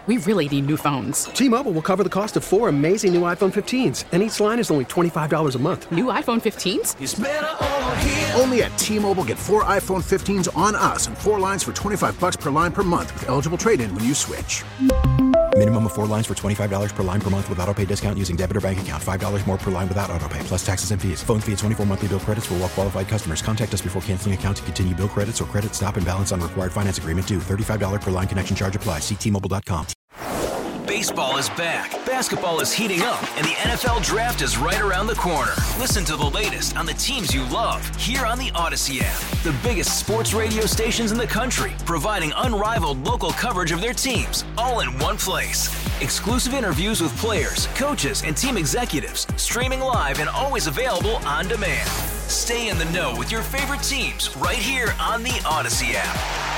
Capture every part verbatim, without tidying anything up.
We really need new phones. T-Mobile will cover the cost of four amazing new iPhone fifteens, and each line is only twenty-five dollars a month. New iPhone fifteens? It's better over here. Only at T-Mobile, get four iPhone fifteens on us and four lines for twenty-five dollars per line per month with eligible trade-in when you switch. Minimum of four lines for twenty-five dollars per line per month with autopay discount using debit or bank account. five dollars more per line without autopay, plus taxes and fees. Phone fee at twenty-four monthly bill credits for well-qualified customers. Contact us before canceling account to continue bill credits or credit stop and balance on required finance agreement due. thirty-five dollars per line connection charge applies. See T Mobile dot com. Baseball is back, basketball is heating up, and the N F L Draft is right around the corner. Listen to the latest on the teams you love here on the Odyssey app. The biggest sports radio stations in the country, providing unrivaled local coverage of their teams, all in one place. Exclusive interviews with players, coaches, and team executives, streaming live and always available on demand. Stay in the know with your favorite teams right here on the Odyssey app.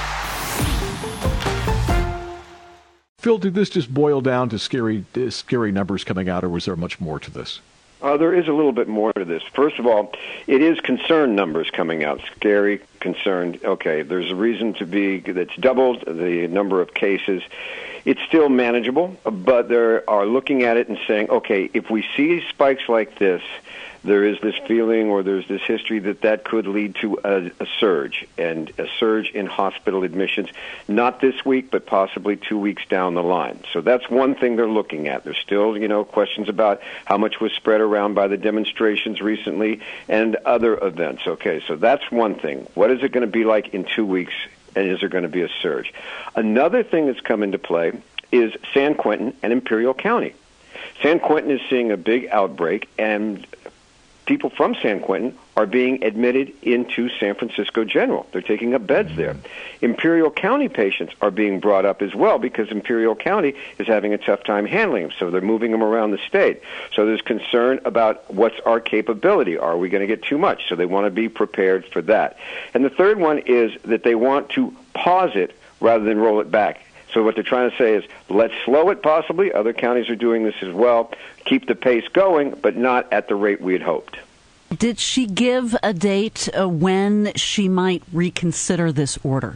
Phil, did this just boil down to scary, uh, scary numbers coming out, or was there much more to this? Uh, there is a little bit more to this. First of all, it is concerned numbers coming out. Scary, concerned. Okay, there's a reason to be that's doubled the number of cases. It's still manageable, but they are looking at it and saying, okay, if we see spikes like this, there is this feeling or there's this history that that could lead to a, a surge, and a surge in hospital admissions, not this week, but possibly two weeks down the line. So that's one thing they're looking at. There's still, you know, questions about how much was spread around by the demonstrations recently and other events. Okay, so that's one thing. What is it going to be like in two weeks, and is there going to be a surge? Another thing that's come into play is San Quentin and Imperial County. San Quentin is seeing a big outbreak, and people from San Quentin are being admitted into San Francisco General. They're taking up beds there. Imperial County patients are being brought up as well because Imperial County is having a tough time handling them, so they're moving them around the state. So there's concern about what's our capability. Are we going to get too much? So they want to be prepared for that. And the third one is that they want to pause it rather than roll it back. So what they're trying to say is, let's slow it possibly. Other counties are doing this as well. Keep the pace going, but not at the rate we had hoped. Did she give a date uh, when she might reconsider this order?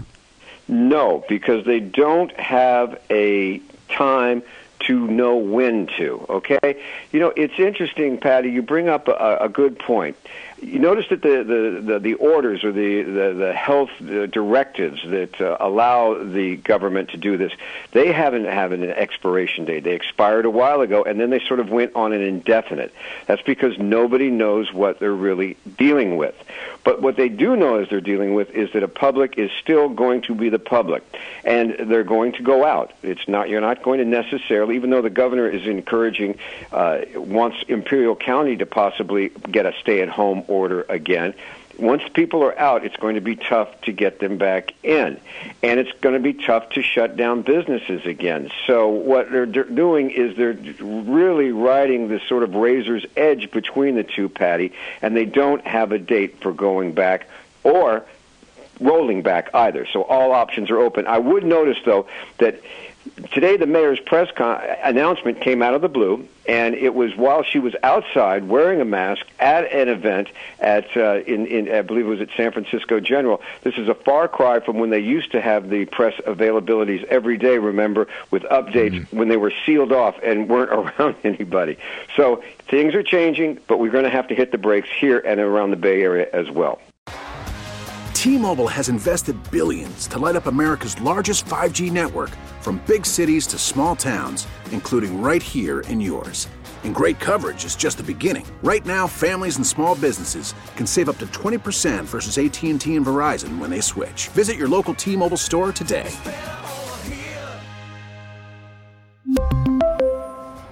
No, because they don't have a time to know when to, okay? You know, it's interesting, Patty, you bring up a, a good point. You notice that the, the, the, the orders or the, the, the health directives that uh, allow the government to do this, they haven't have an expiration date. They expired a while ago, and then they sort of went on an indefinite. That's because nobody knows what they're really dealing with. But what they do know is they're dealing with is that a public is still going to be the public, and they're going to go out. It's not you're not going to necessarily, even though the governor is encouraging, uh, wants Imperial County to possibly get a stay-at-home order again. Once people are out, it's going to be tough to get them back in, and it's going to be tough to shut down businesses again. So what they're doing is they're really riding this sort of razor's edge between the two, Patty, and they don't have a date for going back or rolling back either. So all options are open. I would notice, though, that today the mayor's press con- announcement came out of the blue, and it was while she was outside wearing a mask at an event at uh, in, in I believe it was at San Francisco General. This is a far cry from when they used to have the press availabilities every day, remember, with updates mm-hmm. when they were sealed off and weren't around anybody. So things are changing, but we're going to have to hit the brakes here and around the Bay Area as well. T-Mobile has invested billions to light up America's largest five G network, from big cities to small towns, including right here in yours. And great coverage is just the beginning. Right now, families and small businesses can save up to twenty percent versus A T and T and Verizon when they switch. Visit your local T-Mobile store today.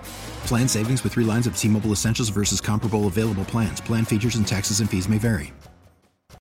Plan savings with three lines of T-Mobile Essentials versus comparable available plans. Plan features and taxes and fees may vary.